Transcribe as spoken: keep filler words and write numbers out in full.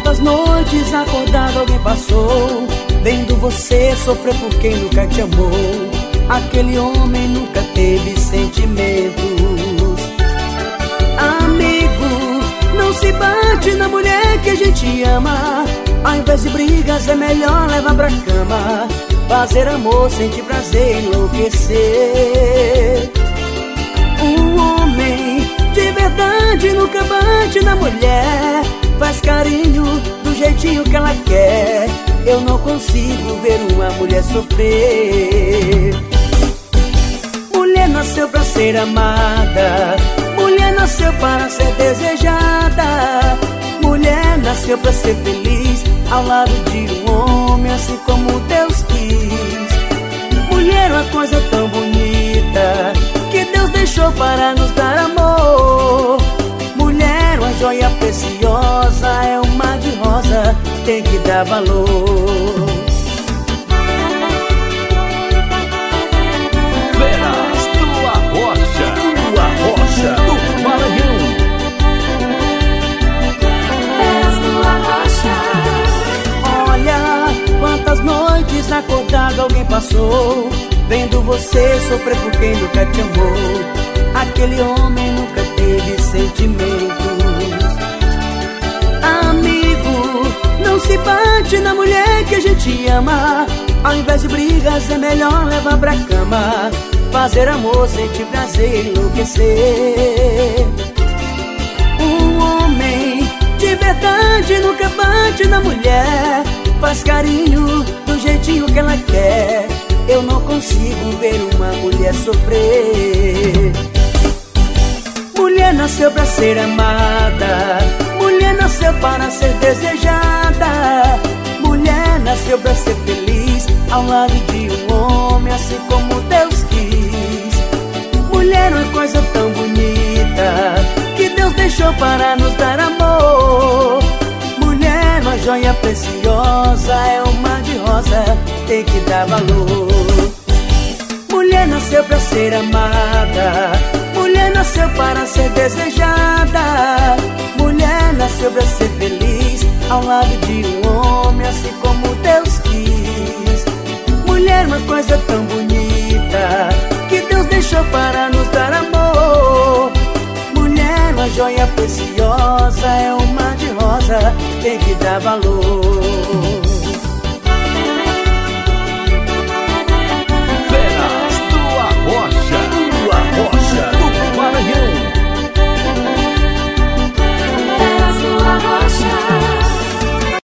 Quantas noites acordado alguém passou, vendo você sofrer por quem nunca te amou. Aquele homem nunca teve sentimentos. Amigo, não se bate na mulher que a gente ama. Ao invés de brigas é melhor levar pra cama. Fazer amor, sentir prazer, enlouquecer. Um homem de verdade nunca bate na mulher. Faz carinho do jeitinho que ela quer. Eu não consigo ver uma mulher sofrer. Mulher nasceu pra ser amada. Mulher nasceu para ser desejada. Mulher nasceu pra ser feliz ao lado de um homem, assim como Deus quis. Mulher é uma coisa tão bonita que Deus deixou para nos dar amor. Mulher, uma joia preciosa, é um mar de rosa, tem que dar valor. Feras do Arrocha, do Arrocha, do Maranhão. Feras do Arrocha. Olha, quantas noites acordado alguém passou, vendo você sofrer por quem nunca te amou. Aquele homem nunca teve sentimentos. Amigo, não se bate na mulher que a gente ama. Ao invés de brigas é melhor levar pra cama. Fazer amor, sentir prazer, enlouquecer. Um homem de verdade nunca bate na mulher. Faz carinho do jeitinho que ela quer. Eu não consigo ver uma mulher sofrer. Mulher nasceu pra ser amada. Mulher nasceu para ser desejada. Mulher nasceu pra ser feliz ao lado de um homem, assim como Deus quis. Mulher é uma coisa tão bonita que Deus deixou para nos dar amor. Mulher, uma joia preciosa, é um mar de rosa, tem que dar valor. Mulher nasceu pra ser amada. Mulher nasceu para ser desejada. Mulher nasceu pra ser feliz ao lado de um homem, assim como Deus quis. Mulher, uma coisa tão bonita que Deus deixou para nos dar amor. Mulher, uma joia preciosa, é um mar de rosa, tem que dar valor.